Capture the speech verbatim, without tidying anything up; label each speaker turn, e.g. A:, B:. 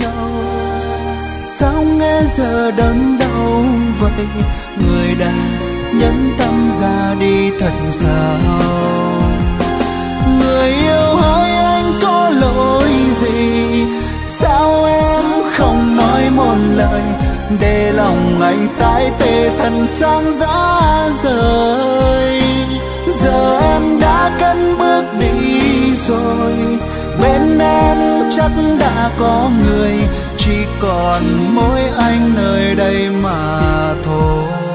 A: nhau. Sao nghe giờ đớn đau vậy, người đã nhẫn tâm ra đi thật sao? Người yêu hỡi anh có lỗi gì, sao em không nói một lời, để lòng anh tái tê thân sang giá rời. Giờ em đã cất bước đi rồi, bên em chắc đã có người, chỉ còn mỗi anh nơi đây mà thôi.